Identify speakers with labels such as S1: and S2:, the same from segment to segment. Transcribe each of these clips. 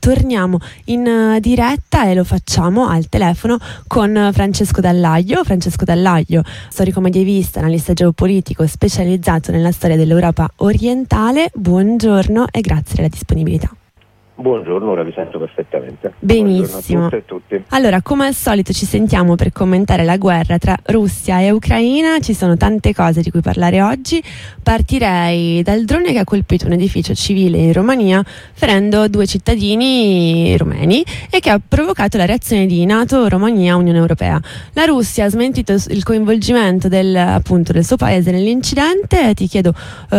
S1: Torniamo in diretta e lo facciamo al telefono con Francesco Dallaglio. Francesco Dallaglio, storico medievista, analista geopolitico specializzato nella storia dell'Europa orientale. Buongiorno e grazie della disponibilità.
S2: Buongiorno, ora vi sento perfettamente.
S1: Benissimo.
S2: Buongiorno a tutte e tutti.
S1: Allora, come al solito ci sentiamo per commentare la guerra tra Russia e Ucraina. Ci sono tante cose di cui parlare oggi. Partirei dal drone che ha colpito un edificio civile in Romania, ferendo 2 cittadini rumeni e che ha provocato la reazione di NATO, Romania e Unione Europea. La Russia ha smentito il coinvolgimento del suo paese nell'incidente. Ti chiedo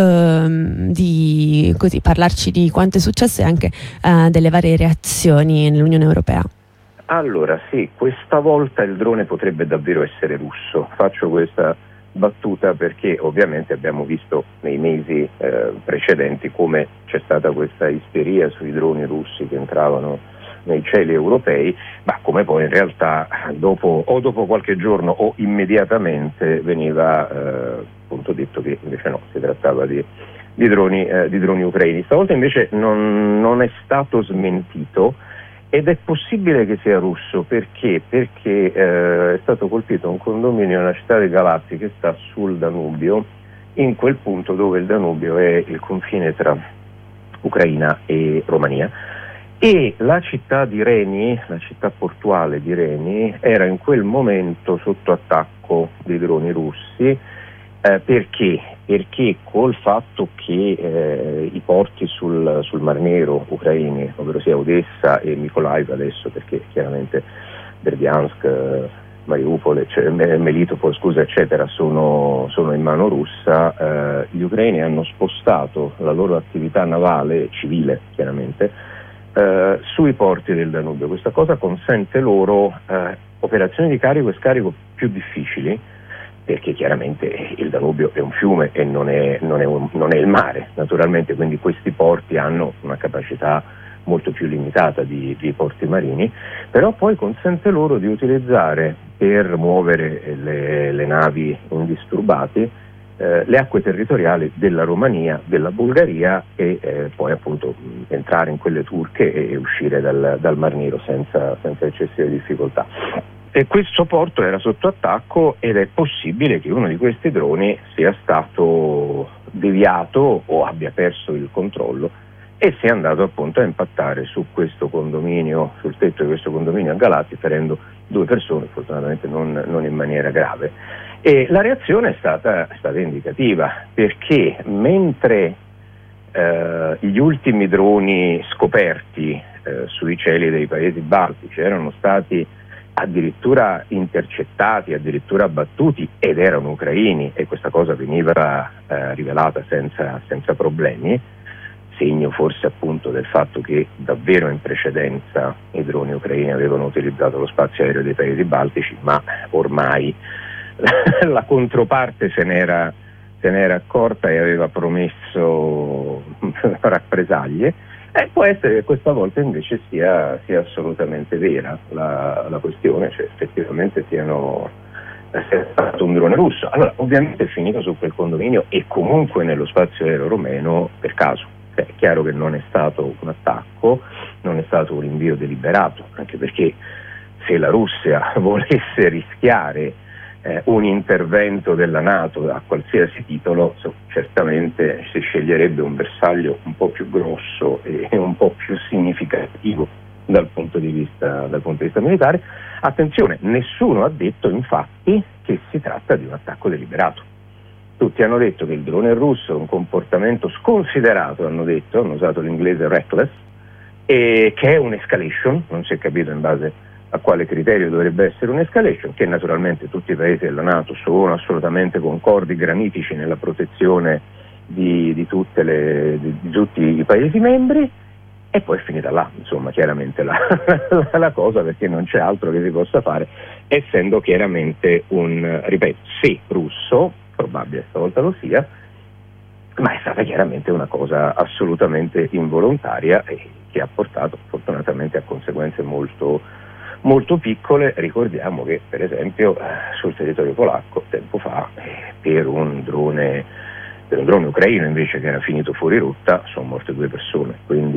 S1: di parlarci di quanto è successo e anche delle varie reazioni nell'Unione Europea.
S2: Allora sì, questa volta il drone potrebbe davvero essere russo. Faccio questa battuta perché ovviamente abbiamo visto nei mesi precedenti come c'è stata questa isteria sui droni russi che entravano nei cieli europei, ma come poi in realtà dopo qualche giorno o immediatamente veniva appunto detto che invece no, si trattava di droni ucraini. Stavolta invece non è stato smentito ed è possibile che sia russo perché è stato colpito un condominio nella città di Galatsi che sta sul Danubio, in quel punto dove il Danubio è il confine tra Ucraina e Romania, e la città di Reni, la città portuale di Reni, era in quel momento sotto attacco dei droni russi. Perché? Perché col fatto che i porti sul Mar Nero ucraini, ovvero sia Odessa e Mykolaiv adesso, perché chiaramente Berdyansk, Mariupol, Melitopol, eccetera, sono in mano russa, gli ucraini hanno spostato la loro attività navale, civile chiaramente, sui porti del Danubio. Questa cosa consente loro operazioni di carico e scarico più difficili, perché chiaramente il Danubio è un fiume e non è il mare, naturalmente, quindi questi porti hanno una capacità molto più limitata di porti marini, però poi consente loro di utilizzare per muovere le navi indisturbate le acque territoriali della Romania, della Bulgaria e poi appunto entrare in quelle turche e uscire dal Mar Nero senza eccessive difficoltà. E questo porto era sotto attacco ed è possibile che uno di questi droni sia stato deviato o abbia perso il controllo e sia andato appunto a impattare su questo condominio, sul tetto di questo condominio a Galatsi, ferendo 2 persone, fortunatamente non in maniera grave. E la reazione è stata indicativa, perché mentre gli ultimi droni scoperti sui cieli dei paesi baltici erano stati addirittura intercettati, addirittura abbattuti ed erano ucraini, e questa cosa veniva rivelata senza problemi, segno forse appunto del fatto che davvero in precedenza i droni ucraini avevano utilizzato lo spazio aereo dei paesi baltici, ma ormai la controparte se n'era accorta e aveva promesso rappresaglie. Può essere che questa volta invece sia assolutamente vera la questione, cioè effettivamente sia stato un drone russo. Allora, ovviamente è finito su quel condominio e comunque nello spazio aereo romeno per caso. È chiaro che non è stato un attacco, non è stato un invio deliberato, anche perché se la Russia volesse rischiare un intervento della NATO a qualsiasi titolo, certamente si sceglierebbe un bersaglio un po' più grosso e un po' più significativo dal punto di vista militare. Attenzione, nessuno ha detto infatti che si tratta di un attacco deliberato. Tutti hanno detto che il drone russo è un comportamento sconsiderato, hanno usato l'inglese reckless, e che è un'escalation, non si è capito in base a quale criterio dovrebbe essere un'escalation, che naturalmente tutti i paesi della NATO sono assolutamente concordi, granitici nella protezione di tutti i paesi membri, e poi è finita là, insomma, chiaramente la cosa, perché non c'è altro che si possa fare, essendo chiaramente ripeto, sì, russo, probabile stavolta lo sia, ma è stata chiaramente una cosa assolutamente involontaria e che ha portato fortunatamente a conseguenze molto piccole. Ricordiamo che per esempio sul territorio polacco tempo fa per un drone ucraino invece che era finito fuori rotta sono morte 2 persone, quindi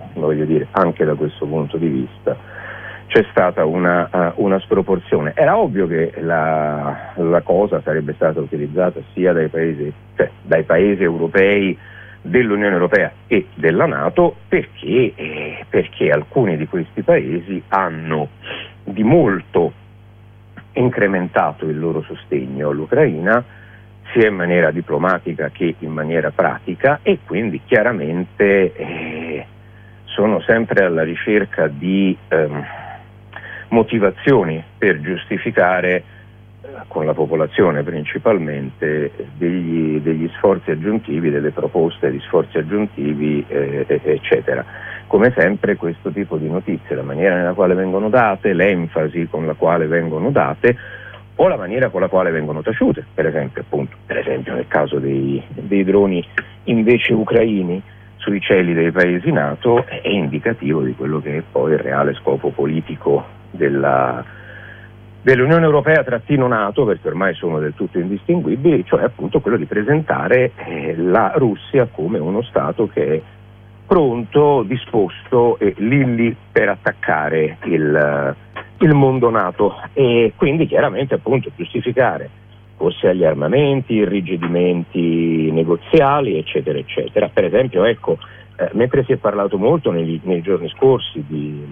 S2: voglio dire, anche da questo punto di vista c'è stata una sproporzione. Era ovvio che la cosa sarebbe stata utilizzata sia dai paesi europei dell'Unione Europea e della NATO, perché alcuni di questi paesi hanno di molto incrementato il loro sostegno all'Ucraina, sia in maniera diplomatica che in maniera pratica, e quindi chiaramente sono sempre alla ricerca di motivazioni per giustificare con la popolazione principalmente degli sforzi aggiuntivi, delle proposte di sforzi aggiuntivi, eccetera. Come sempre questo tipo di notizie, la maniera nella quale vengono date, l'enfasi con la quale vengono date o la maniera con la quale vengono taciute, per esempio nel caso dei droni invece ucraini sui cieli dei paesi NATO, è indicativo di quello che è poi il reale scopo politico dell'Unione Europea trattino NATO, perché ormai sono del tutto indistinguibili, cioè appunto quello di presentare la Russia come uno Stato che è pronto, disposto e lì per attaccare il mondo NATO, e quindi chiaramente appunto giustificare forse agli armamenti, irrigidimenti negoziali, eccetera, eccetera. Per esempio, mentre si è parlato molto nei giorni scorsi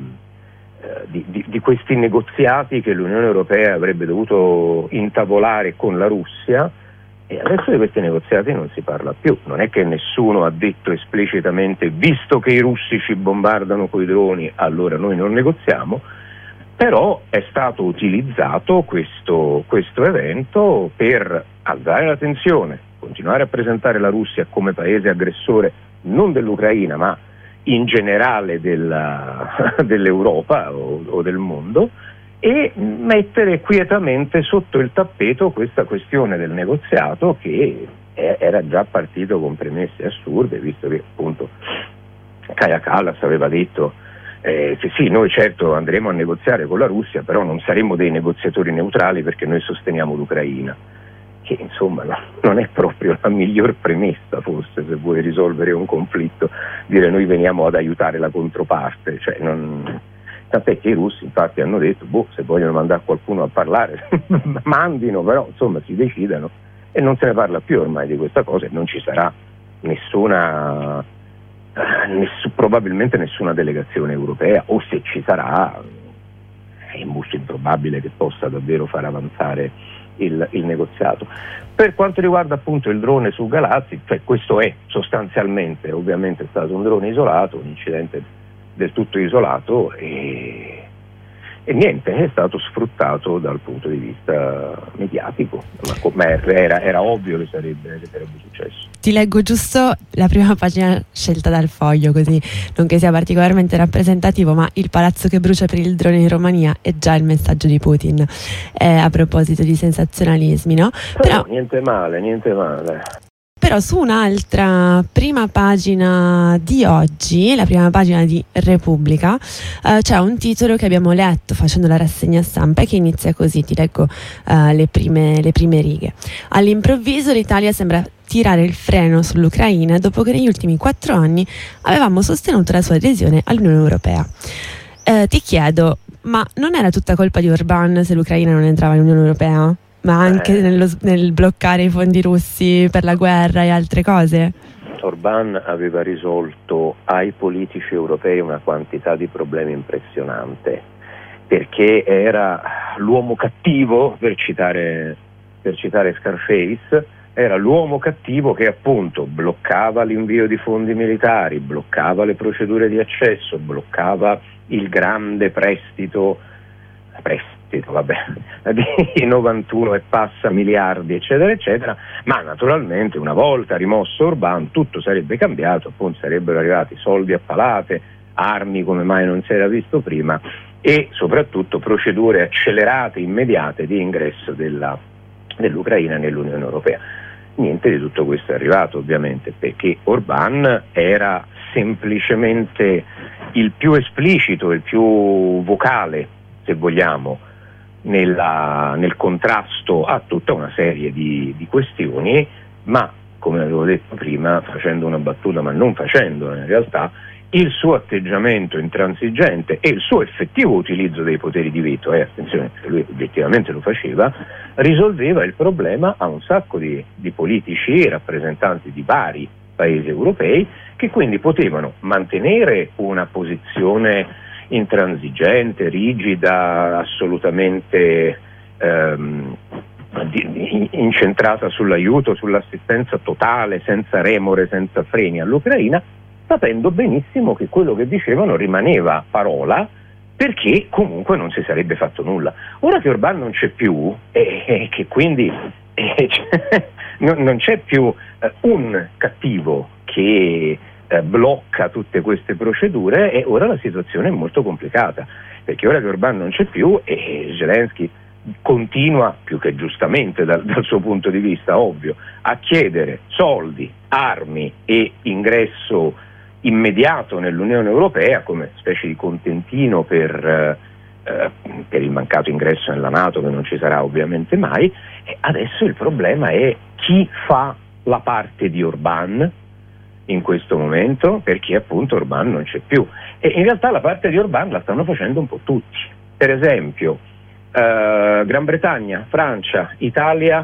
S2: di questi negoziati che l'Unione Europea avrebbe dovuto intavolare con la Russia, e adesso di questi negoziati non si parla più. Non è che nessuno ha detto esplicitamente: visto che i russi ci bombardano coi droni, allora noi non negoziamo, però è stato utilizzato questo evento per alzare la tensione, continuare a presentare la Russia come paese aggressore non dell'Ucraina ma in generale dell'Europa o del mondo, e mettere quietamente sotto il tappeto questa questione del negoziato che era già partito con premesse assurde, visto che appunto Kaja Kallas aveva detto sì, noi certo andremo a negoziare con la Russia, però non saremo dei negoziatori neutrali perché noi sosteniamo l'Ucraina, che insomma non è proprio la miglior premessa forse se vuoi risolvere un conflitto, dire noi veniamo ad aiutare la controparte, tant'è che i russi infatti hanno detto se vogliono mandare qualcuno a parlare mandino, però insomma si decidano, e non se ne parla più ormai di questa cosa, e non ci sarà probabilmente nessuna delegazione europea, o se ci sarà è molto improbabile che possa davvero far avanzare il negoziato. Per quanto riguarda appunto il drone su Galazzi, questo è sostanzialmente, ovviamente è stato un drone isolato, un incidente del tutto isolato, e niente, è stato sfruttato dal punto di vista mediatico, ma era ovvio che sarebbe successo.
S1: Ti leggo giusto la prima pagina scelta dal Foglio, così non che sia particolarmente rappresentativo, ma il palazzo che brucia per il drone in Romania è già il messaggio di Putin, a proposito di sensazionalismi, no?
S2: Però niente male.
S1: Però su un'altra prima pagina di oggi, la prima pagina di Repubblica, c'è un titolo che abbiamo letto facendo la rassegna stampa e che inizia così, ti leggo le prime righe. All'improvviso l'Italia sembra tirare il freno sull'Ucraina dopo che negli ultimi 4 anni avevamo sostenuto la sua adesione all'Unione Europea. Ti chiedo, ma non era tutta colpa di Orbán se l'Ucraina non entrava nell'Unione Europea? Ma anche nel bloccare i fondi russi per la guerra e altre cose?
S2: Orbán aveva risolto ai politici europei una quantità di problemi impressionante, perché era l'uomo cattivo, per citare Scarface, era l'uomo cattivo che appunto bloccava l'invio di fondi militari, bloccava le procedure di accesso, bloccava il grande prestito di 91 e passa miliardi, eccetera eccetera, ma naturalmente una volta rimosso Orbán tutto sarebbe cambiato, appunto sarebbero arrivati soldi a palate, armi come mai non si era visto prima, e soprattutto procedure accelerate, immediate di ingresso dell'Ucraina nell'Unione Europea. Niente di tutto questo è arrivato, ovviamente, perché Orbán era semplicemente il più esplicito, il più vocale, se vogliamo, nel contrasto a tutta una serie di questioni, ma come avevo detto prima, facendo una battuta ma non facendola in realtà, il suo atteggiamento intransigente e il suo effettivo utilizzo dei poteri di veto, attenzione, lui obiettivamente lo faceva, risolveva il problema a un sacco di politici e rappresentanti di vari paesi europei, che quindi potevano mantenere una posizione intransigente, rigida, assolutamente incentrata sull'aiuto, sull'assistenza totale, senza remore, senza freni all'Ucraina, sapendo benissimo che quello che dicevano rimaneva parola, perché comunque non si sarebbe fatto nulla. Ora che Orbán non c'è più, e che quindi non c'è più un cattivo che blocca tutte queste procedure, e ora la situazione è molto complicata, perché ora che Orbán non c'è più e Zelensky continua, più che giustamente dal suo punto di vista, ovvio, a chiedere soldi, armi e ingresso immediato nell'Unione Europea come specie di contentino per il mancato ingresso nella NATO, che non ci sarà ovviamente mai. E adesso il problema è chi fa la parte di Orbán in questo momento, perché appunto Orbán non c'è più, e in realtà la parte di Orbán la stanno facendo un po' tutti. Per esempio Gran Bretagna, Francia, Italia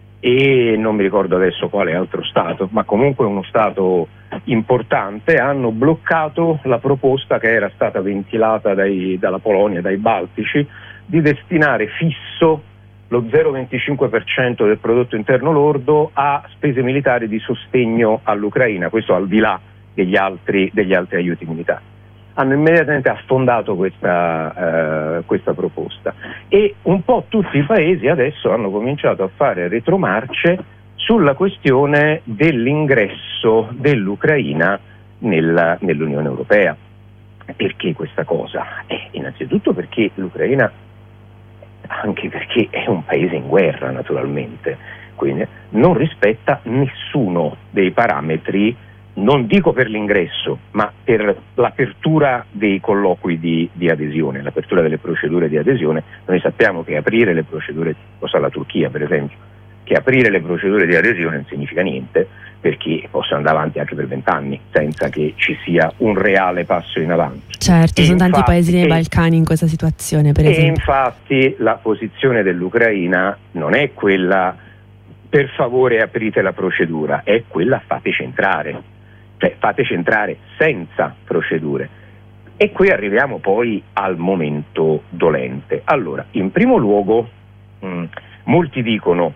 S2: e non mi ricordo adesso quale altro stato, ma comunque uno stato importante, hanno bloccato la proposta che era stata ventilata dalla Polonia, dai Baltici, di destinare fisso lo 0,25% del prodotto interno lordo a spese militari di sostegno all'Ucraina, questo al di là degli altri aiuti militari. Hanno immediatamente affondato questa proposta, e un po' tutti i paesi adesso hanno cominciato a fare retromarce sulla questione dell'ingresso dell'Ucraina nell'Unione Europea. Perché questa cosa? Innanzitutto perché l'Ucraina, anche perché è un paese in guerra naturalmente, quindi non rispetta nessuno dei parametri, non dico per l'ingresso, ma per l'apertura dei colloqui di adesione, l'apertura delle procedure di adesione. Noi sappiamo che aprire le procedure, lo sa la Turchia per esempio, che aprire le procedure di adesione non significa niente, perché possono andare avanti anche per 20 anni senza che ci sia un reale passo in avanti.
S1: Certo, sono tanti paesi nei Balcani in questa situazione, per esempio.
S2: E infatti la posizione dell'Ucraina non è quella per favore aprite la procedura, è quella fateci entrare. Cioè fateci entrare senza procedure. E qui arriviamo poi al momento dolente. Allora, in primo luogo, molti dicono,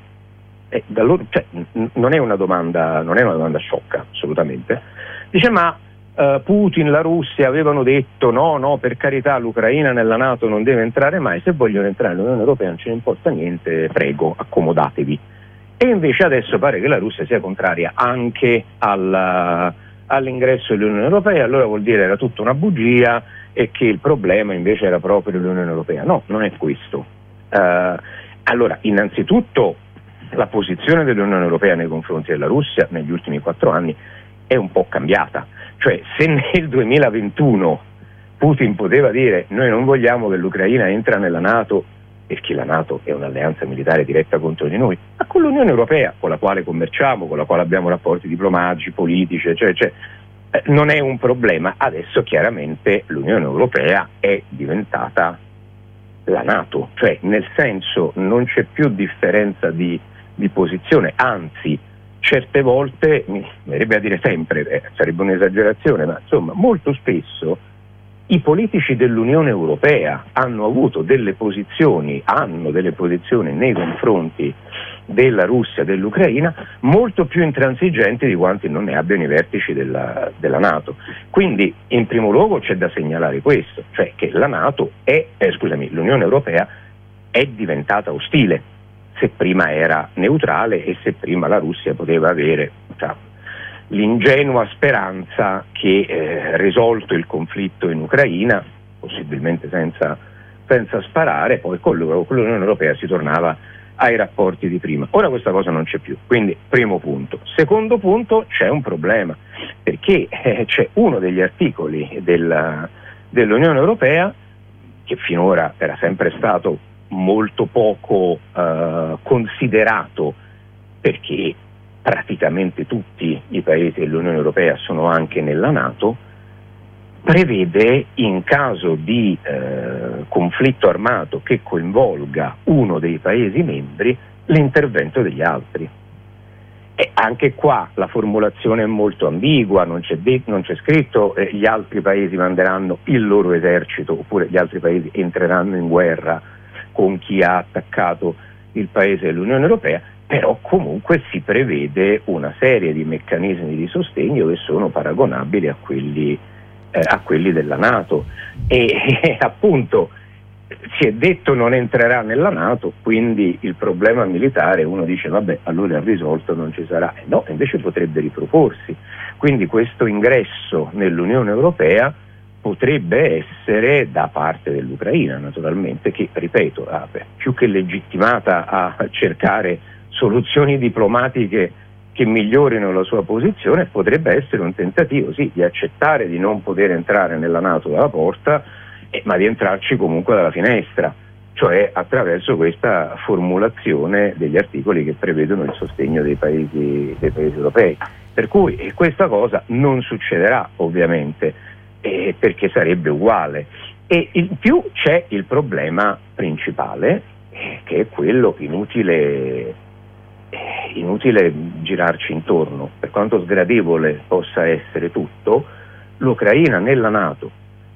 S2: non è una domanda sciocca, assolutamente. Dice, ma Putin, la Russia avevano detto no, per carità, l'Ucraina nella NATO non deve entrare mai, se vogliono entrare nell'Unione Europea non ce ne importa niente, prego, accomodatevi. E invece adesso pare che la Russia sia contraria anche all'ingresso dell'Unione Europea, allora vuol dire era tutta una bugia e che il problema invece era proprio l'Unione Europea. No, non è questo. Allora, innanzitutto la posizione dell'Unione Europea nei confronti della Russia negli ultimi 4 anni è un po' cambiata. Cioè, se nel 2021 Putin poteva dire noi non vogliamo che l'Ucraina entra nella NATO perché la NATO è un'alleanza militare diretta contro di noi, ma con l'Unione Europea, con la quale commerciamo, con la quale abbiamo rapporti diplomatici, politici, non è un problema. Adesso chiaramente l'Unione Europea è diventata la NATO, cioè nel senso non c'è più differenza di posizione, anzi certe volte, mi verrebbe a dire sempre, sarebbe un'esagerazione, ma insomma molto spesso i politici dell'Unione Europea hanno delle posizioni nei confronti della Russia, dell'Ucraina, molto più intransigenti di quanti non ne abbiano i vertici della NATO. Quindi in primo luogo c'è da segnalare questo, cioè che l'Unione Europea è diventata ostile, se prima era neutrale e se prima la Russia poteva avere l'ingenua speranza che risolto il conflitto in Ucraina, possibilmente senza sparare, poi con l'Unione Europea si tornava ai rapporti di prima. Ora questa cosa non c'è più, quindi primo punto. Secondo punto, c'è un problema, perché c'è uno degli articoli dell'Unione Europea che finora era sempre stato molto poco considerato, perché praticamente tutti i paesi dell'Unione Europea sono anche nella NATO, prevede, in caso di conflitto armato che coinvolga uno dei Paesi membri, l'intervento degli altri. E anche qua la formulazione è molto ambigua, non c'è scritto gli altri Paesi manderanno il loro esercito, oppure gli altri Paesi entreranno in guerra con chi ha attaccato il Paese dell'Unione Europea, però comunque si prevede una serie di meccanismi di sostegno che sono paragonabili a quelli della NATO, e appunto si è detto non entrerà nella NATO, quindi il problema militare, uno dice vabbè, allora è risolto, non ci sarà. No, invece potrebbe riproporsi. Quindi questo ingresso nell'Unione Europea potrebbe essere da parte dell'Ucraina, naturalmente, che, ripeto, più che legittimata a cercare soluzioni diplomatiche che migliorino la sua posizione, potrebbe essere un tentativo, sì, di accettare di non poter entrare nella NATO dalla porta, ma di entrarci comunque dalla finestra, cioè attraverso questa formulazione degli articoli che prevedono il sostegno dei paesi europei. Per cui questa cosa non succederà, ovviamente, perché sarebbe uguale. E in più c'è il problema principale, che è quello inutile girarci intorno. Per quanto sgradevole possa essere tutto, l'Ucraina nella NATO,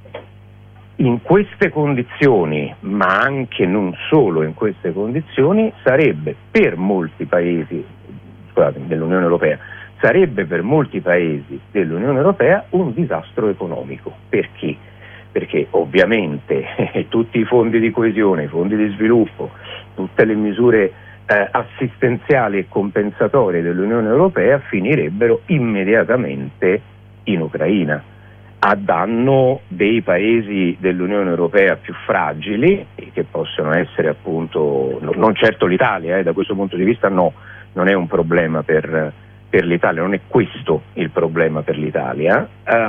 S2: in queste condizioni, ma anche non solo in queste condizioni, sarebbe per molti paesi dell'Unione Europea, sarebbe per molti paesi dell'Unione Europea un disastro economico. Perché? Perché ovviamente tutti i fondi di coesione, i fondi di sviluppo, tutte le misure assistenziali e compensatorie dell'Unione Europea finirebbero immediatamente in Ucraina, a danno dei paesi dell'Unione Europea più fragili, che possono essere appunto, non certo l'Italia, da questo punto di vista no, non è un problema per l'Italia, non è questo il problema per l'Italia,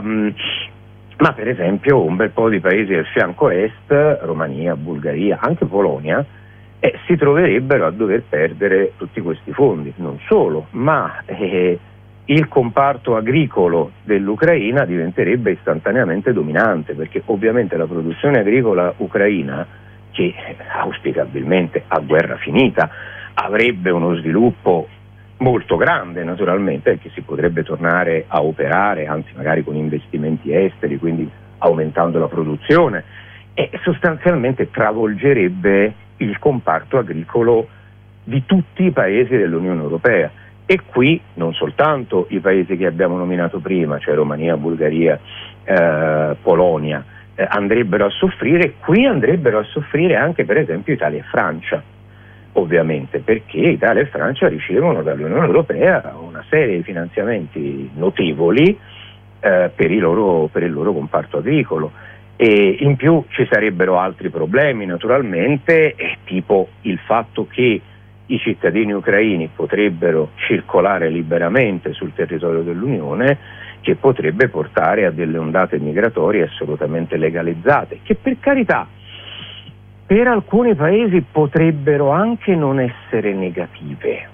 S2: ma per esempio un bel po' di paesi del fianco est, Romania, Bulgaria, anche Polonia, si troverebbero a dover perdere tutti questi fondi. Non solo, ma il comparto agricolo dell'Ucraina diventerebbe istantaneamente dominante, perché ovviamente la produzione agricola ucraina, che auspicabilmente a guerra finita avrebbe uno sviluppo molto grande naturalmente, che si potrebbe tornare a operare, anzi magari con investimenti esteri, quindi aumentando la produzione, e sostanzialmente travolgerebbe il comparto agricolo di tutti i paesi dell'Unione Europea. E qui non soltanto i paesi che abbiamo nominato prima, cioè Romania, Bulgaria, Polonia, andrebbero a soffrire, qui andrebbero a soffrire anche per esempio Italia e Francia, ovviamente, perché Italia e Francia ricevono dall'Unione Europea una serie di finanziamenti notevoli per il loro comparto agricolo. E in più ci sarebbero altri problemi naturalmente, tipo il fatto che i cittadini ucraini potrebbero circolare liberamente sul territorio dell'Unione, che potrebbe portare a delle ondate migratorie assolutamente legalizzate, che per carità per alcuni paesi potrebbero anche non essere negative,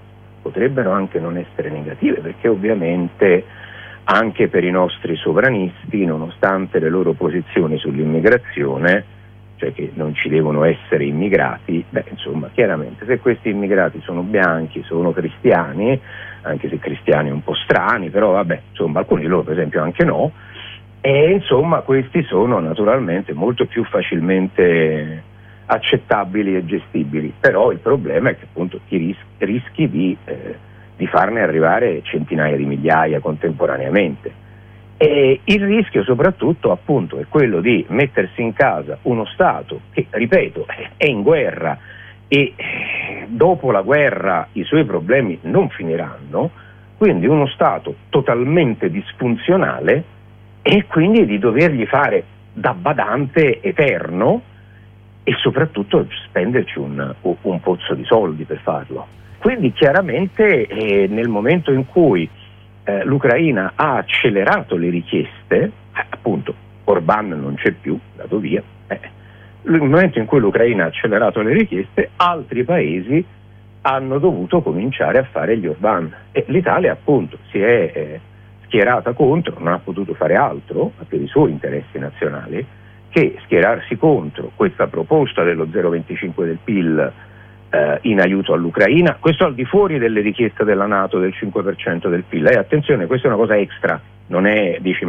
S2: perché ovviamente anche per i nostri sovranisti, nonostante le loro posizioni sull'immigrazione, cioè che non ci devono essere immigrati, insomma, chiaramente se questi immigrati sono bianchi, sono cristiani, anche se cristiani un po' strani, però vabbè, insomma, alcuni di loro per esempio anche no, e insomma questi sono naturalmente molto più facilmente accettabili e gestibili, però il problema è che appunto ti rischi di farne arrivare centinaia di migliaia contemporaneamente. E il rischio soprattutto appunto è quello di mettersi in casa uno Stato che, ripeto, è in guerra e dopo la guerra i suoi problemi non finiranno, quindi uno Stato totalmente disfunzionale, e quindi di dovergli fare da badante eterno e soprattutto spenderci un pozzo di soldi per farlo. Quindi chiaramente nel momento in cui l'Ucraina ha accelerato le richieste, appunto Orbán non c'è più, dato via, nel momento in cui l'Ucraina ha accelerato le richieste, altri paesi hanno dovuto cominciare a fare gli Orbán, e l'Italia appunto si è schierata contro, non ha potuto fare altro per i suoi interessi nazionali che schierarsi contro questa proposta dello 0,25 del PIL in aiuto all'Ucraina, questo al di fuori delle richieste della NATO del 5% del PIL. Attenzione, questa è una cosa extra, non è, dici,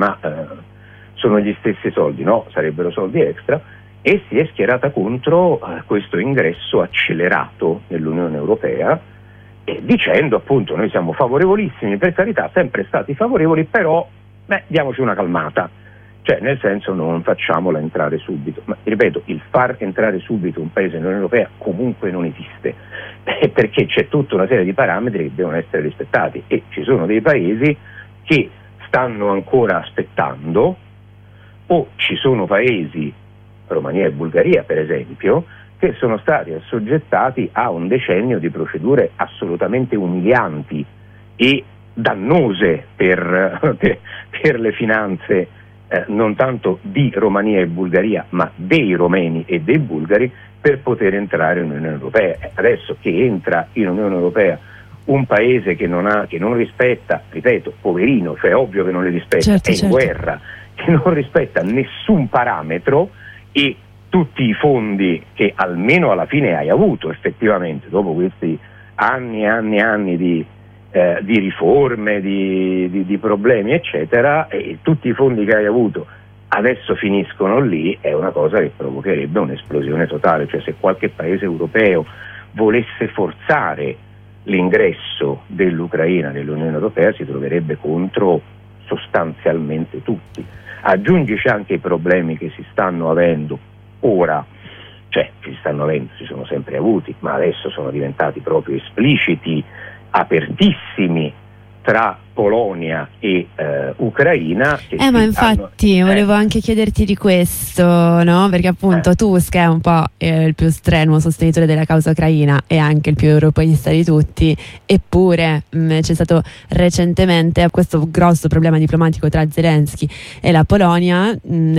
S2: sono gli stessi soldi, no, sarebbero soldi extra, e si è schierata contro questo ingresso accelerato nell'Unione Europea, dicendo appunto noi siamo favorevolissimi, per carità, sempre stati favorevoli, però diamoci una calmata, cioè nel senso non facciamola entrare subito. Ma ripeto, il far entrare subito un paese nell'Unione Europea comunque non esiste, perché c'è tutta una serie di parametri che devono essere rispettati e ci sono dei paesi che stanno ancora aspettando, o ci sono paesi, Romania e Bulgaria per esempio, che sono stati assoggettati a un decennio di procedure assolutamente umilianti e dannose per le finanze non tanto di Romania e Bulgaria, ma dei romeni e dei bulgari, per poter entrare in Unione Europea. Adesso che entra in Unione Europea un paese che non rispetta, ripeto, poverino, cioè ovvio che non li rispetta, certo. In guerra, che non rispetta nessun parametro, e tutti i fondi che almeno alla fine hai avuto effettivamente dopo questi anni e anni e anni di riforme, di problemi eccetera, e tutti i fondi che hai avuto adesso finiscono lì, è una cosa che provocherebbe un'esplosione totale. Cioè, se qualche paese europeo volesse forzare l'ingresso dell'Ucraina nell'Unione Europea si troverebbe contro sostanzialmente tutti. Aggiungici anche i problemi che si stanno avendo ora, cioè si sono sempre avuti, ma adesso sono diventati proprio espliciti, apertissimi, tra Polonia e Ucraina.
S1: Ma infatti volevo anche chiederti di questo, no? Perché appunto Tusk è un po' il più strenuo sostenitore della causa ucraina e anche il più europeista di tutti, eppure c'è stato recentemente questo grosso problema diplomatico tra Zelensky e la Polonia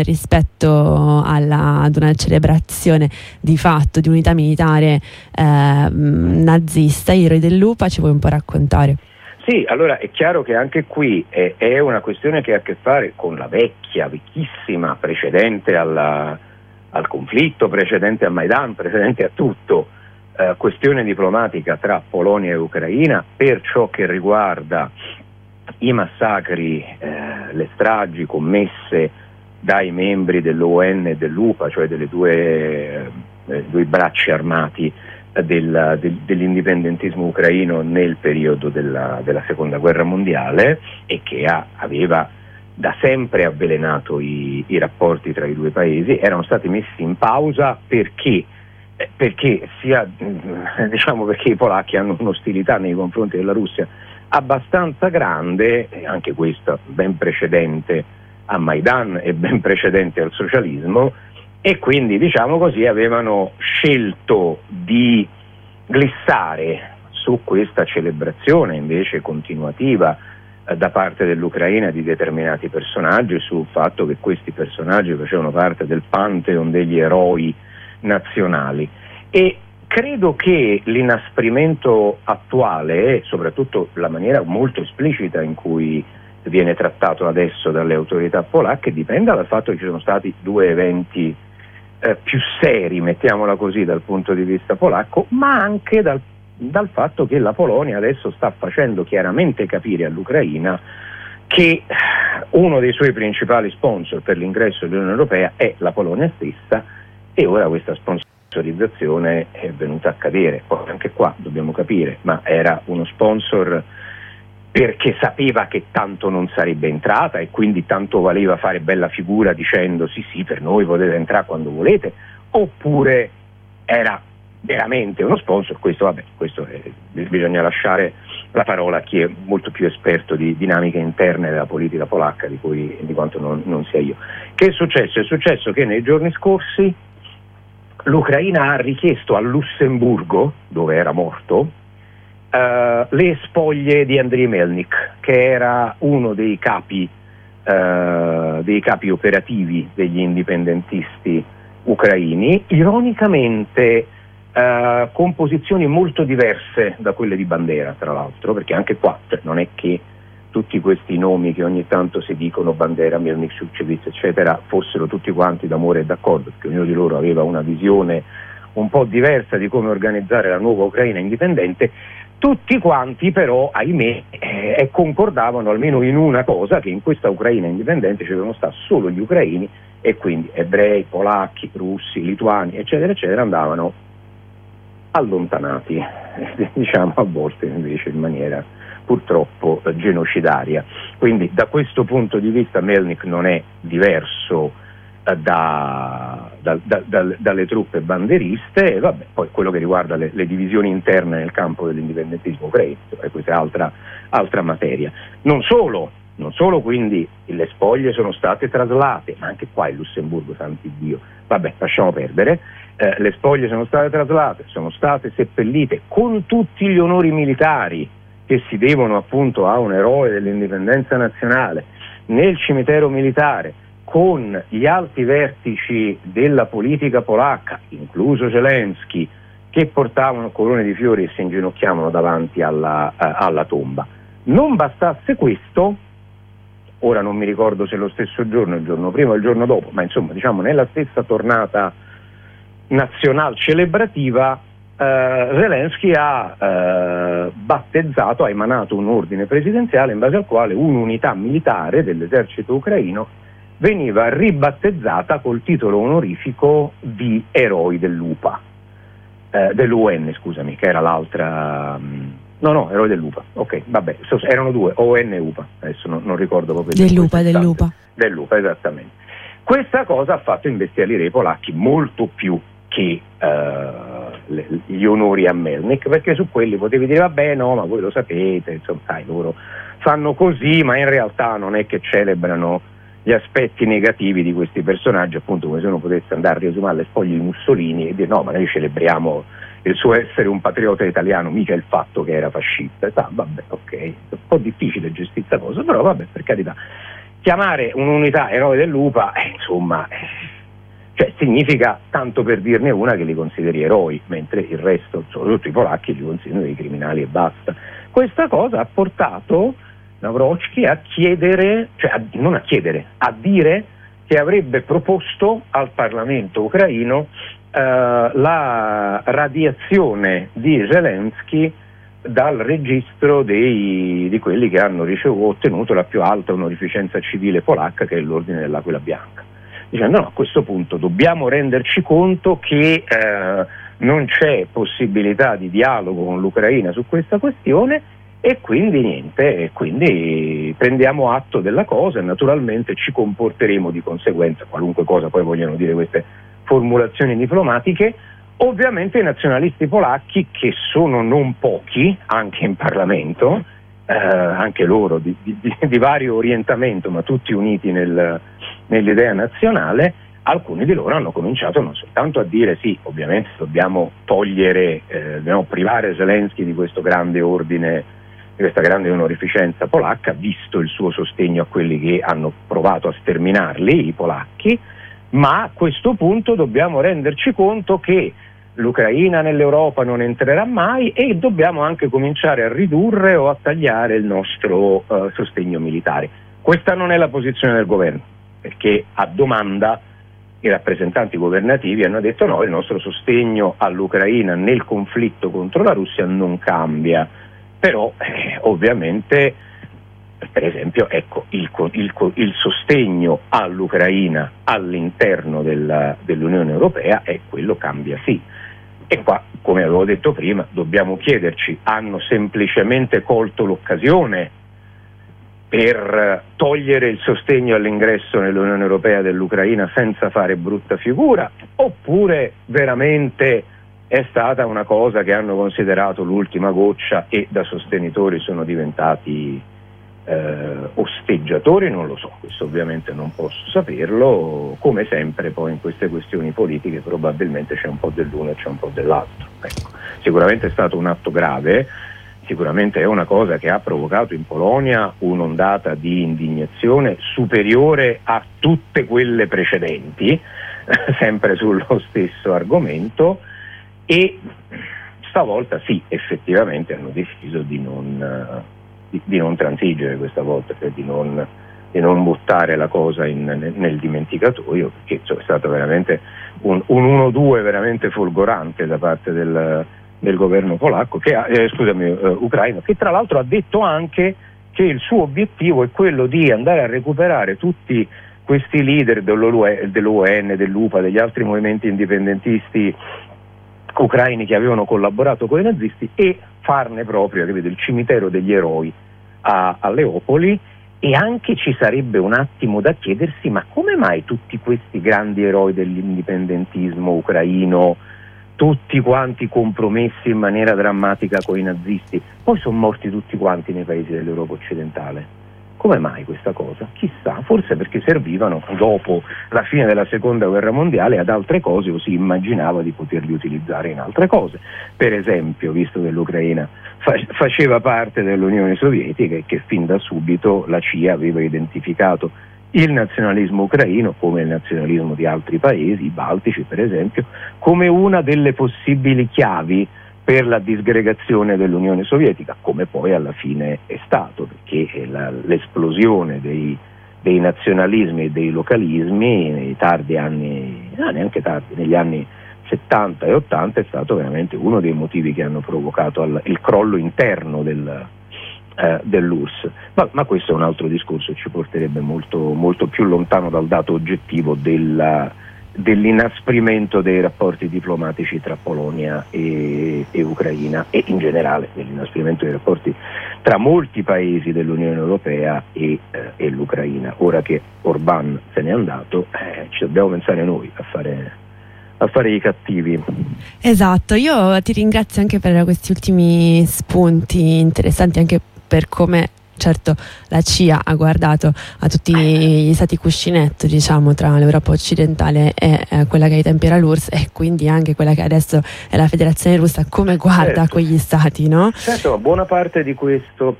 S1: rispetto ad una celebrazione di fatto di unità militare nazista, gli eroi dell'UPA. Ci vuoi un po' raccontare?
S2: Sì, allora è chiaro che anche qui è una questione che ha a che fare con la vecchissima, precedente al conflitto, precedente a Maidan, precedente a tutto, questione diplomatica tra Polonia e Ucraina per ciò che riguarda i massacri, le stragi commesse dai membri dell'ON e dell'UPA, cioè delle due bracci armati dell'indipendentismo ucraino nel periodo della seconda guerra mondiale, e che aveva da sempre avvelenato i rapporti tra i due paesi. Erano stati messi in pausa perché i polacchi hanno un'ostilità nei confronti della Russia abbastanza grande, anche questa ben precedente a Maidan e ben precedente al socialismo, e quindi avevano scelto di glissare su questa celebrazione invece continuativa da parte dell'Ucraina di determinati personaggi, sul fatto che questi personaggi facevano parte del pantheon degli eroi nazionali. E credo che l'inasprimento attuale, e soprattutto la maniera molto esplicita in cui viene trattato adesso dalle autorità polacche, dipenda dal fatto che ci sono stati due eventi più seri, mettiamola così, dal punto di vista polacco, ma anche dal fatto che la Polonia adesso sta facendo chiaramente capire all'Ucraina che uno dei suoi principali sponsor per l'ingresso dell'Unione Europea è la Polonia stessa, e ora questa sponsorizzazione è venuta a cadere. Poi anche qua dobbiamo capire, ma era uno sponsor perché sapeva che tanto non sarebbe entrata e quindi tanto valeva fare bella figura dicendo sì, per noi potete entrare quando volete, oppure era veramente uno sponsor? Questo bisogna lasciare la parola a chi è molto più esperto di dinamiche interne della politica polacca di quanto non sia io. Che è successo? È successo che nei giorni scorsi l'Ucraina ha richiesto a Lussemburgo, dove era morto, le spoglie di Andriy Melnik, che era uno dei capi operativi degli indipendentisti ucraini, ironicamente con posizioni molto diverse da quelle di Bandera, tra l'altro, perché anche qua non è che tutti questi nomi che ogni tanto si dicono, Bandera, Melnik, Šuščević, eccetera, fossero tutti quanti d'amore e d'accordo, perché ognuno di loro aveva una visione un po' diversa di come organizzare la nuova Ucraina indipendente. Tutti quanti però, ahimè, concordavano almeno in una cosa, che in questa Ucraina indipendente ci devono stare solo gli ucraini, e quindi ebrei, polacchi, russi, lituani, eccetera, eccetera, andavano allontanati, diciamo a volte invece in maniera purtroppo genocidaria. Quindi da questo punto di vista Melnik non è diverso dalle truppe banderiste, e vabbè, poi quello che riguarda le divisioni interne nel campo dell'indipendentismo ucraino, questa è altra materia. Non solo, quindi le spoglie sono state traslate, ma anche qua in Lussemburgo, santi Dio, vabbè, lasciamo perdere. Le spoglie sono state traslate, sono state seppellite con tutti gli onori militari che si devono appunto a un eroe dell'indipendenza nazionale nel cimitero militare, con gli alti vertici della politica polacca, incluso Zelensky, che portavano corone di fiori e si inginocchiavano davanti alla tomba. Non bastasse questo, ora non mi ricordo se lo stesso giorno, il giorno prima o il giorno dopo, ma insomma diciamo nella stessa tornata nazional celebrativa, Zelensky ha battezzato, ha emanato un ordine presidenziale in base al quale un'unità militare dell'esercito ucraino veniva ribattezzata col titolo onorifico di eroi dell'UPA, dell'UN, scusami, che era l'altra. No, eroi dell'UPA, ok, vabbè, erano due, ON e UPA, adesso non ricordo proprio. Dell'UPA, esattamente. Questa cosa ha fatto imbestialire i polacchi molto più che gli onori a Melnik, perché su quelli potevi dire vabbè no, ma voi lo sapete, insomma, sai, loro fanno così, ma in realtà non è che celebrano gli aspetti negativi di questi personaggi, appunto come se uno potesse andare a riesumare le spoglie di Mussolini e dire no, ma noi celebriamo il suo essere un patriota italiano, mica il fatto che era fascista. Vabbè, ok, è un po' difficile gestire questa cosa, però vabbè, per carità, chiamare un'unità eroe dell'UPA, insomma, cioè significa, tanto per dirne una, che li consideri eroi, mentre il resto, soprattutto i polacchi, li considerano dei criminali e basta. Questa cosa ha portato Nawrocki a chiedere, a dire che avrebbe proposto al Parlamento ucraino la radiazione di Zelensky dal registro di quelli che hanno ottenuto la più alta onorificenza civile polacca, che è l'Ordine dell'Aquila Bianca, dicendo no, a questo punto dobbiamo renderci conto che non c'è possibilità di dialogo con l'Ucraina su questa questione, e quindi niente, quindi prendiamo atto della cosa e naturalmente ci comporteremo di conseguenza, qualunque cosa poi vogliono dire queste formulazioni diplomatiche. Ovviamente i nazionalisti polacchi, che sono non pochi anche in Parlamento, anche loro di vario orientamento, ma tutti uniti nell'idea nazionale, alcuni di loro hanno cominciato non soltanto a dire sì, ovviamente dobbiamo privare Zelensky di questo grande ordine, di questa grande onorificenza polacca, visto il suo sostegno a quelli che hanno provato a sterminarli, i polacchi, ma a questo punto dobbiamo renderci conto che l'Ucraina nell'Europa non entrerà mai e dobbiamo anche cominciare a ridurre o a tagliare il nostro sostegno militare. Questa non è la posizione del governo, perché a domanda i rappresentanti governativi hanno detto no, il nostro sostegno all'Ucraina nel conflitto contro la Russia non cambia, però ovviamente, per esempio, ecco, il sostegno all'Ucraina all'interno dell'Unione Europea quello cambia sì. E qua, come avevo detto prima, dobbiamo chiederci, hanno semplicemente colto l'occasione per togliere il sostegno all'ingresso nell'Unione Europea dell'Ucraina senza fare brutta figura, oppure veramente è stata una cosa che hanno considerato l'ultima goccia e da sostenitori sono diventati osteggiatori? Non lo so, questo ovviamente non posso saperlo. Come sempre poi in queste questioni politiche probabilmente c'è un po' dell'uno e c'è un po' dell'altro. Ecco, sicuramente è stato un atto grave, sicuramente è una cosa che ha provocato in Polonia un'ondata di indignazione superiore a tutte quelle precedenti, sempre sullo stesso argomento, e stavolta sì, effettivamente hanno deciso di non di non transigere questa volta, cioè di non buttare la cosa nel dimenticatoio, perché è stato veramente un 1-2 veramente folgorante da parte del governo polacco, ucraino, che tra l'altro ha detto anche che il suo obiettivo è quello di andare a recuperare tutti questi leader dell'UN, dell'UPA, degli altri movimenti indipendentisti ucraini che avevano collaborato con i nazisti e farne proprio, capite, il cimitero degli eroi a Leopoli. E anche ci sarebbe un attimo da chiedersi: ma come mai tutti questi grandi eroi dell'indipendentismo ucraino, tutti quanti compromessi in maniera drammatica con i nazisti, poi sono morti tutti quanti nei paesi dell'Europa occidentale? Come mai questa cosa? Chissà, forse perché servivano dopo la fine della seconda guerra mondiale ad altre cose, o si immaginava di poterli utilizzare in altre cose. Per esempio, visto che l'Ucraina faceva parte dell'Unione Sovietica e che fin da subito la CIA aveva identificato il nazionalismo ucraino, come il nazionalismo di altri paesi, i baltici per esempio, come una delle possibili chiavi per la disgregazione dell'Unione Sovietica, come poi alla fine è stato, perché l'esplosione dei nazionalismi e dei localismi nei tardi anni, neanche tardi, negli anni 70 e 80 è stato veramente uno dei motivi che hanno provocato il crollo interno dell'URSS. Ma questo è un altro discorso, ci porterebbe molto, molto più lontano dal dato oggettivo dell'inasprimento dei rapporti diplomatici tra Polonia e Ucraina, e in generale dell'inasprimento dei rapporti tra molti paesi dell'Unione Europea e l'Ucraina. Ora che Orbán se n'è andato, ci dobbiamo pensare noi a fare i cattivi. Esatto, io ti ringrazio anche per questi ultimi spunti interessanti, anche per come certo la CIA ha guardato a tutti gli stati cuscinetto, diciamo, tra l'Europa occidentale e quella che ai tempi era l'URSS, e quindi anche quella che adesso è la Federazione Russa, come guarda quegli stati, no? Certo, buona parte di questo.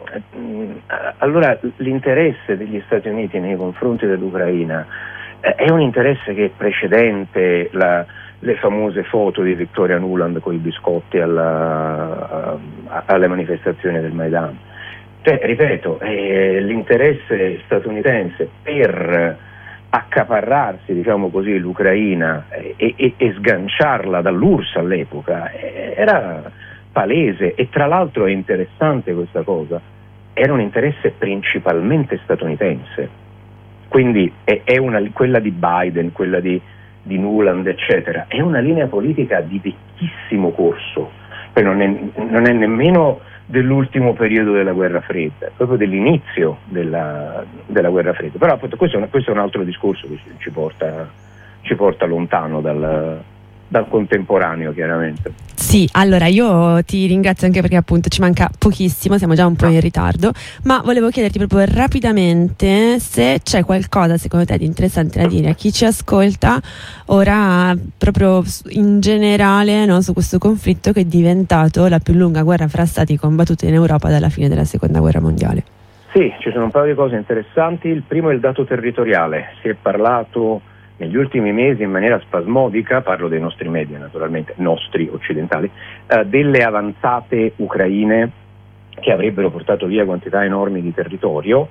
S2: Allora, l'interesse degli Stati Uniti nei confronti dell'Ucraina è un interesse che è precedente le famose foto di Victoria Nuland con i biscotti alle manifestazioni del Maidan. Cioè, ripeto, l'interesse statunitense per accaparrarsi, diciamo così, l'Ucraina e sganciarla dall'URSS all'epoca era palese, e tra l'altro è interessante questa cosa, era un interesse principalmente statunitense, quindi quella di Biden, quella di Nuland, eccetera, è una linea politica di vecchissimo corso, poi non è nemmeno dell'ultimo periodo della guerra fredda, proprio dell'inizio della guerra fredda. Però appunto questo è un altro discorso che ci porta lontano dal contemporaneo, chiaramente. Sì, allora io ti ringrazio anche perché appunto ci manca pochissimo, siamo già un po' in ritardo, ma volevo chiederti proprio rapidamente se c'è qualcosa secondo te di interessante da dire a chi ci ascolta ora, proprio in generale, no, su questo conflitto che è diventato la più lunga guerra fra stati combattuta in Europa dalla fine della seconda guerra mondiale. Sì, ci sono un paio di cose interessanti. Il primo è il dato territoriale. Si è parlato negli ultimi mesi in maniera spasmodica, parlo dei nostri media naturalmente, nostri occidentali, delle avanzate ucraine che avrebbero portato via quantità enormi di territorio.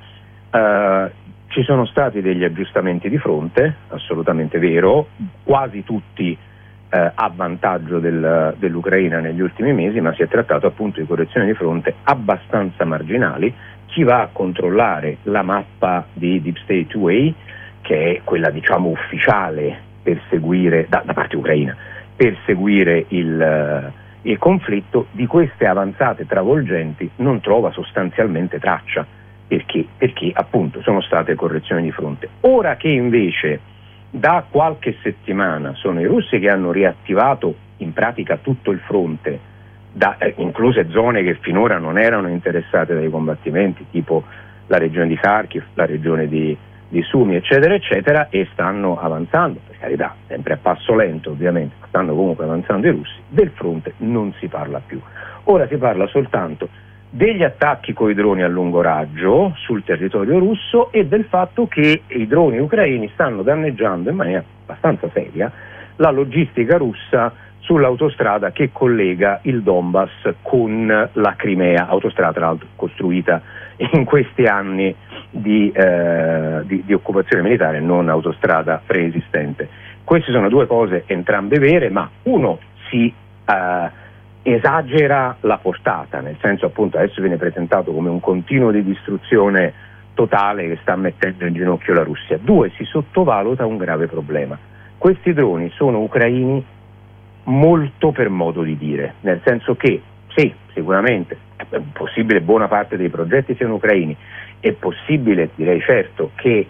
S2: Ci sono stati degli aggiustamenti di fronte, assolutamente vero, quasi tutti a vantaggio dell'Ucraina negli ultimi mesi, ma si è trattato appunto di correzioni di fronte abbastanza marginali. Chi va a controllare la mappa di Deep State 2A, che è quella diciamo ufficiale per seguire, da parte ucraina, per seguire il conflitto, di queste avanzate travolgenti non trova sostanzialmente traccia, perché appunto sono state correzioni di fronte. Ora che invece da qualche settimana sono i russi che hanno riattivato in pratica tutto il fronte, incluse zone che finora non erano interessate dai combattimenti, tipo la regione di Kharkiv, la regione di Sumi, eccetera, eccetera, e stanno avanzando, per carità, sempre a passo lento ovviamente, stanno comunque avanzando i russi. Del fronte non si parla più. Ora si parla soltanto degli attacchi coi droni a lungo raggio sul territorio russo e del fatto che i droni ucraini stanno danneggiando in maniera abbastanza seria la logistica russa sull'autostrada che collega il Donbass con la Crimea, autostrada tra l'altro costruita in questi anni di occupazione militare non autostrada preesistente. Queste sono due cose entrambe vere, ma uno si esagera la portata, nel senso appunto adesso viene presentato come un continuo di distruzione totale che sta mettendo in ginocchio la Russia. Due, si sottovaluta un grave problema. Questi droni sono ucraini molto per modo di dire, nel senso che sì, sicuramente è possibile buona parte dei progetti siano ucraini, è possibile, direi certo, che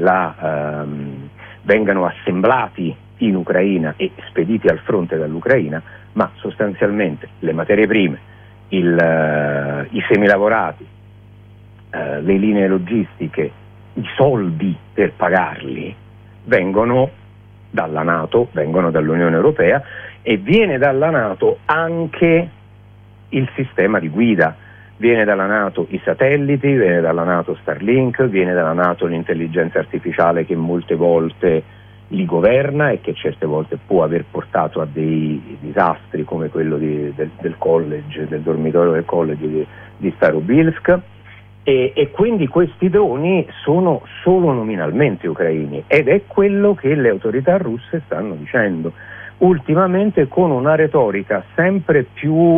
S2: vengano assemblati in Ucraina e spediti al fronte dall'Ucraina, ma sostanzialmente le materie prime, i semilavorati, le linee logistiche, i soldi per pagarli vengono dalla NATO, vengono dall'Unione Europea, e viene dalla NATO anche il sistema di guida, viene dalla NATO i satelliti, viene dalla NATO Starlink, viene dalla NATO l'intelligenza artificiale che molte volte li governa e che certe volte può aver portato a dei disastri come quello del college, del dormitorio del college di Starobilsk, e quindi questi droni sono solo nominalmente ucraini, ed è quello che le autorità russe stanno dicendo ultimamente con una retorica sempre più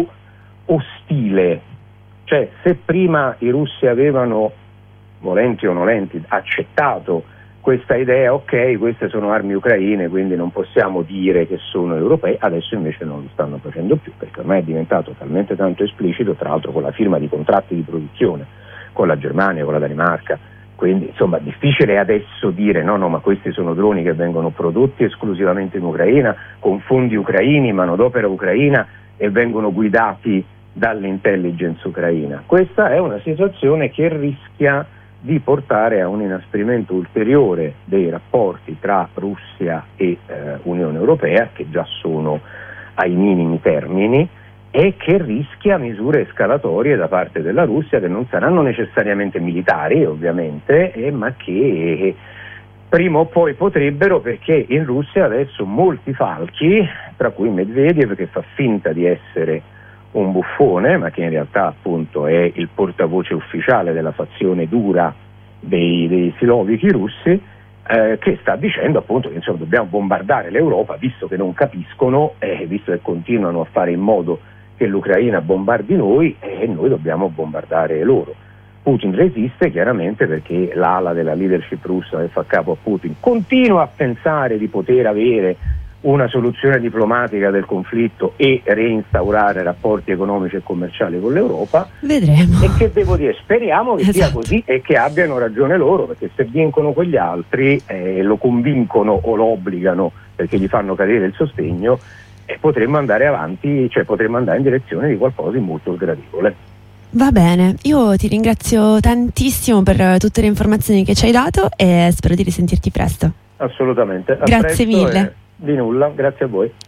S2: ostile. Cioè, se prima i russi avevano, volenti o nolenti, accettato questa idea, ok, queste sono armi ucraine, quindi non possiamo dire che sono europei, adesso invece non lo stanno facendo più, perché ormai è diventato talmente tanto esplicito, tra l'altro con la firma di contratti di produzione con la Germania, con la Danimarca, quindi insomma difficile adesso dire no, ma questi sono droni che vengono prodotti esclusivamente in Ucraina, con fondi ucraini, manodopera ucraina, e vengono guidati dall'intelligence ucraina. Questa è una situazione che rischia di portare a un inasprimento ulteriore dei rapporti tra Russia e Unione Europea, che già sono ai minimi termini, e che rischia misure escalatorie da parte della Russia, che non saranno necessariamente militari ovviamente, ma che prima o poi potrebbero, perché in Russia adesso molti falchi, tra cui Medvedev, che fa finta di essere un buffone, ma che in realtà appunto è il portavoce ufficiale della fazione dura dei silovichi russi, che sta dicendo appunto che insomma dobbiamo bombardare l'Europa, visto che non capiscono, visto che continuano a fare in modo che l'Ucraina bombardi noi, e noi dobbiamo bombardare loro. Putin resiste chiaramente perché l'ala della leadership russa che fa capo a Putin continua a pensare di poter avere una soluzione diplomatica del conflitto e reinstaurare rapporti economici e commerciali con l'Europa.
S1: Vedremo.
S2: E che devo dire, speriamo che sia così e che abbiano ragione loro, perché se vincono quegli altri lo convincono o lo obbligano perché gli fanno cadere il sostegno, potremmo andare avanti, cioè potremmo andare in direzione di qualcosa di molto sgradevole.
S1: Va bene, io ti ringrazio tantissimo per tutte le informazioni che ci hai dato e spero di risentirti presto.
S2: Assolutamente.
S1: Grazie mille.
S2: Di nulla, grazie a voi.